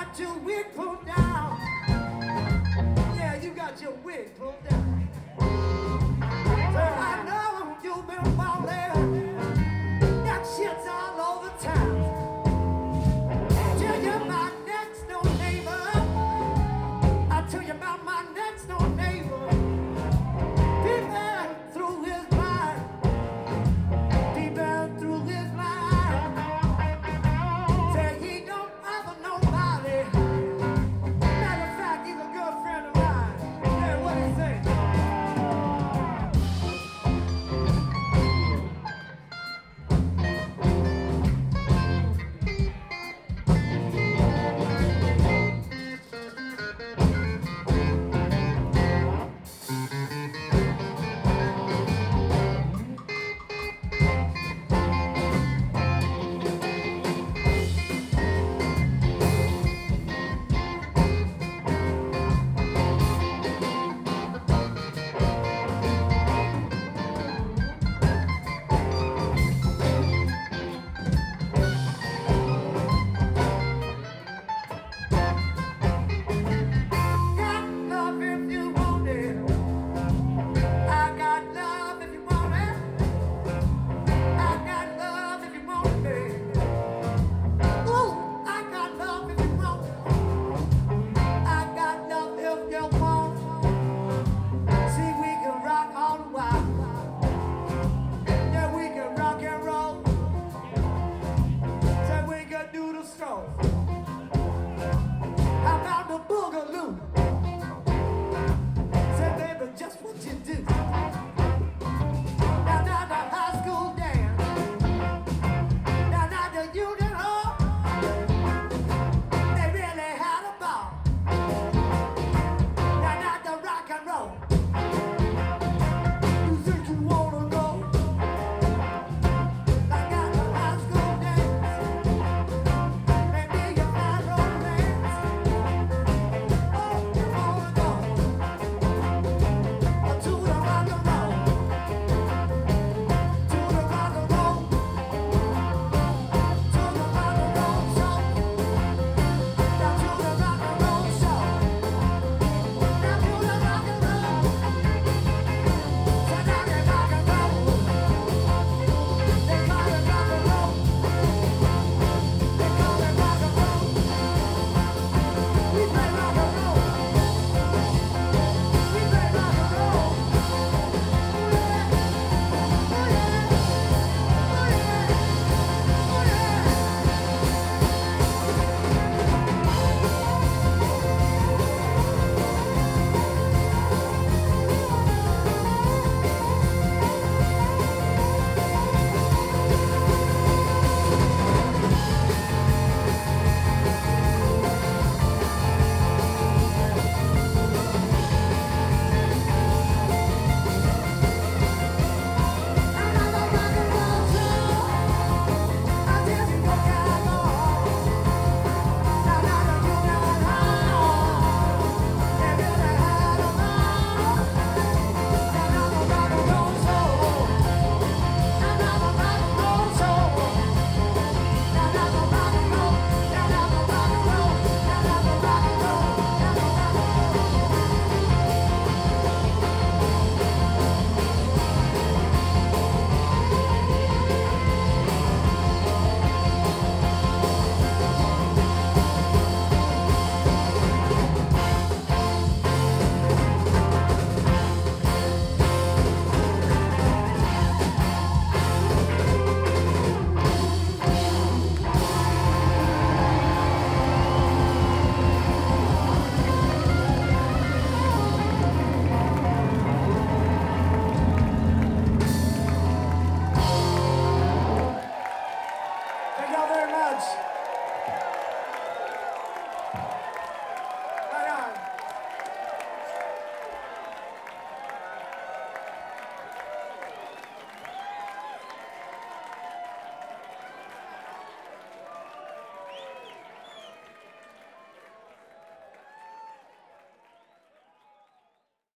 got your wig pulled down. Yeah, you got your wig pulled down. So I know you've been falling. Got shits all over town. Tell you my next door neighbor. I tell you about my next door neighbor. Deep down through his mind. Deep down through his mind. Say he don't bother nobody. Matter of fact, he's a good friend of mine. Yeah, what he say? Got love if you want it. I got love if you want it. I got love if you want it. Ooh, I got love if you want it. I got love if you want it. See, we can rock all the while. Yeah, we can rock and roll. Say we can do the stroll.